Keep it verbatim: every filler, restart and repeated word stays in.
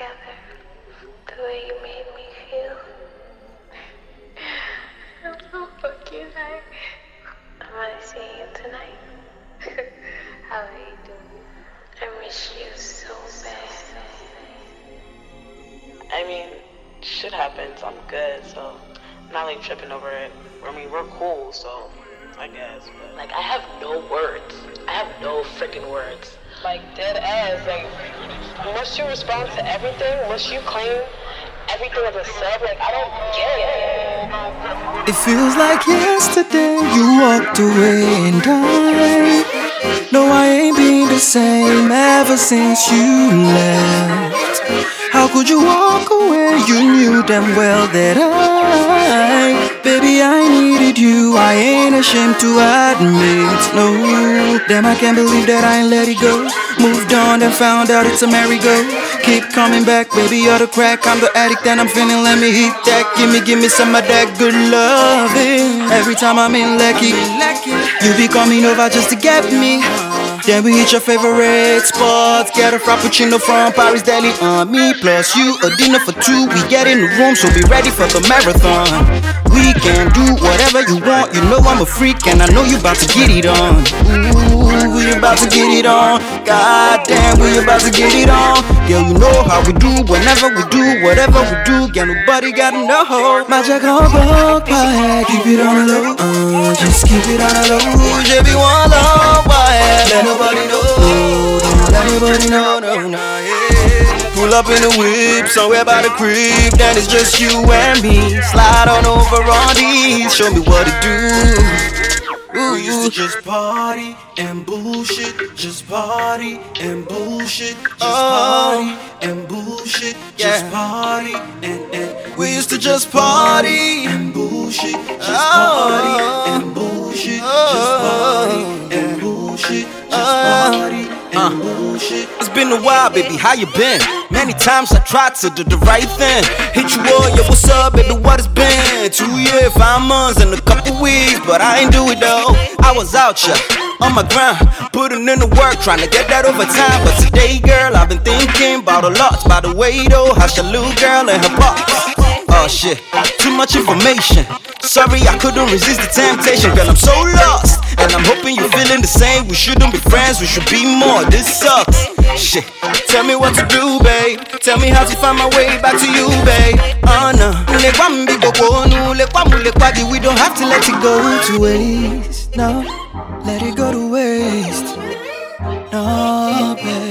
together the way you made me feel. I'm so fucking high. I wanna see you tonight. How are you doing? I miss you so bad. I mean, shit happens. I'm good, so I'm not like tripping over it. I mean, we're cool, so I guess. But like, I have no words. I have no freaking words. Like, dead ass. Like, must you respond to everything? Must you claim everything as a sub? Like, I don't get it. It feels like yesterday you walked away and I know I ain't been the same ever since you left. How could you walk away? You knew damn well that I, baby, I needed you. I ain't ashamed to admit, no. Damn, I can't believe that I ain't let it go. Moved on and found out it's a merry-go. Keep coming back, baby, you're the crack. I'm the addict and I'm feeling, let me hit that. Give me, give me some of that good loving. Every time I'm in Lucky, you be coming over just to get me. Then we hit your favorite spots. Get a frappuccino from Paris Deli on me. Plus you, a dinner for two. We get in the room, so be ready for the marathon. We can do whatever you want. You know I'm a freak and I know you about to get it on. Ooh, we about to get it on. God damn, we about to get it on. Girl, you know how we do. Whenever we do, whatever we do, yeah, nobody gotta know. Magic on broke, keep it on the low. Uh, just keep it on the low. J'ai be one love, why? Let nobody know. Don't let nobody know, no, no, yeah. Pull up in the whip, somewhere by the crib. Then it's just you and me. Slide on over on these. Show me what to do. Ooh, we used to just party and bullshit, just party and bullshit, just oh. party and bullshit, yeah. just party and, and we used to just party and bullshit, just oh. party and bullshit, oh. just party and bullshit, just party and uh. bullshit. It's been a while, baby, how you been? Many times I tried to do the right thing. Hit you up, yo, what's up, baby, what it's been? Two years, five months, and a couple weeks, but I ain't do it though. I was out, yeah, on my grind, putting in the work, trying to get that overtime. But today, girl, I've been thinking about a lot. By the way, though, how's your little girl and her pop? Oh shit, too much information. Sorry, I couldn't resist the temptation. Girl, I'm so lost, and I'm hoping you're feeling the same. We shouldn't be friends, we should be more. This sucks. Shit, tell me what to do, babe. Tell me how to find my way back to you, babe. Oh no, we don't have to let it go to waste. No, let it go to waste. No, babe.